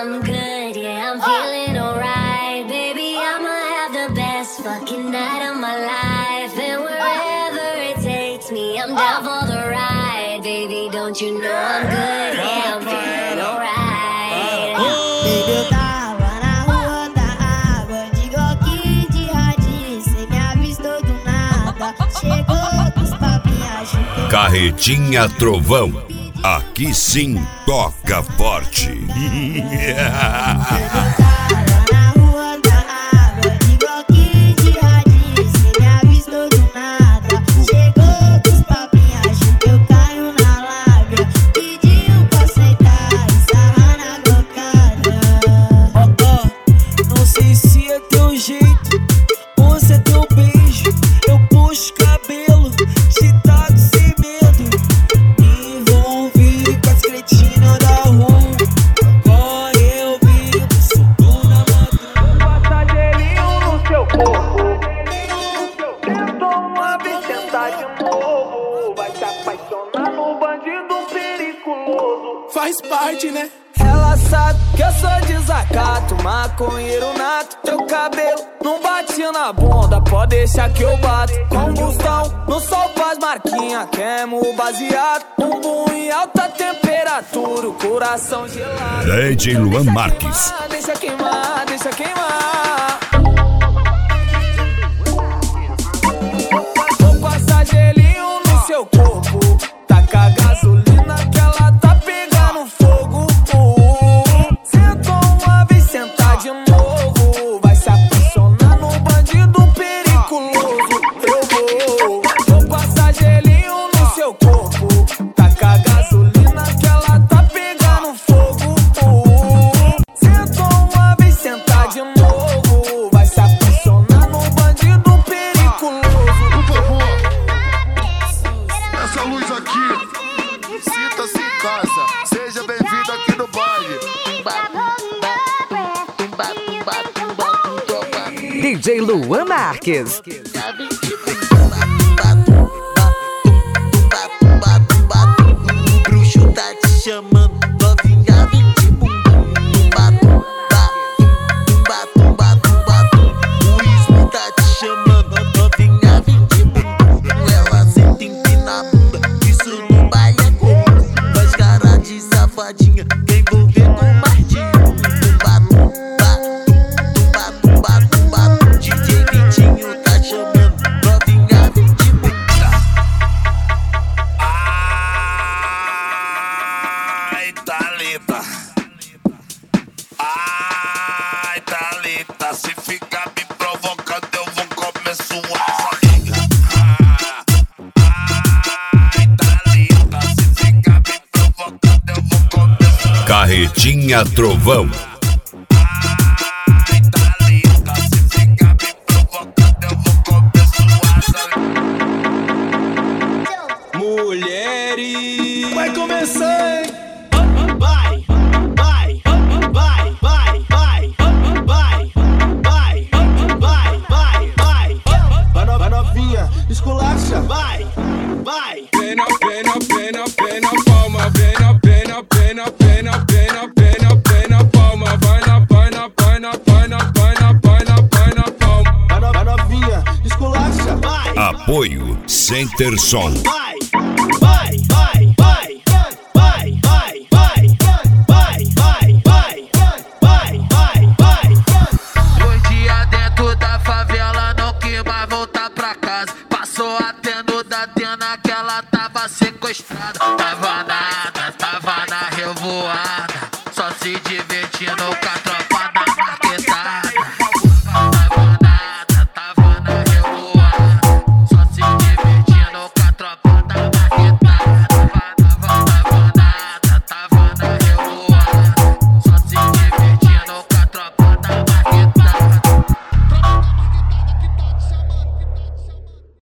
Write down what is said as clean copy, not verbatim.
I'm good, yeah, I'm feeling alright. Baby, I'ma have the best fucking night of my life. And wherever it takes me, I'm down for the ride. Baby, don't you know I'm good, yeah, I'm feeling alright. Baby, eu tava na rua da água, de Glock de radinho, cê me avistou do nada. Chegou com os papinhos. Carretinha Trovão, aqui sim toca forte. Faz parte, né? Ela sabe que eu sou desacato, maconheiro nato. Teu cabelo não bate na bunda, pode deixar que eu bato. Combustão, no sol faz marquinha, queimo baseado. Bumbum em alta temperatura, o coração gelado. DJ Luan Marques. Deixa queimar, deixa queimar. Vou passar gelinho no seu corpo, taca gasolina que ela tá pegando fogo. Senta uma vez, senta de novo, vai se apaixonar no bandido periculoso. Eu vou passar gelinho no seu corpo, taca gasolina que ela tá pegando fogo. Senta uma vez, senta de novo, vai se apaixonar no bandido periculoso. Essa luz aqui, sinta-se em casa, seja bem-vindo aqui no baile. DJ Luan Marques. O bruxo tá te chamando, novinha, vem de bumbum. O ismo tá te chamando, novinha, vem de bumbum. Ela senta empina a bunda, isso no baile é comum. Faz cara de safadinha, quem envolver com mais de um. DJ Vitinho tá chamando, novinha, vem de bumbum. Ai, Thalita. Ai, Thalita. Se ficar me provocando, eu vou comer sua barriga. Ai, Thalita. Se ficar me provocando, eu vou comer sua barriga. Carretinha Trovão. Ai, Thalita. Se ficar me provocando, eu vou comer sua barriga. Mulheres. Vai começar, hein? Vai, vai, vai, vai, vai, vai, vai, vai, vai, vai. Vai novinha, esculacha. Vai, vai. Pena, pena, pena, pena, palma. Pena, pena, pena, pena, pena, pena, pena, palma. Vai na, vai na, vai na, vai na, vai na, vai na, vai na, palma. Vai novinha, esculacha. Vai, Apoio Center Som. vai, vai, vai, vai, vai, vai, vai, vai, vai, vai, vai, vai, vai. 2 dias dentro da favela, não quis mais voltar pra casa. Passou até no Datena que ela tava sequestrada. Tava na revoada.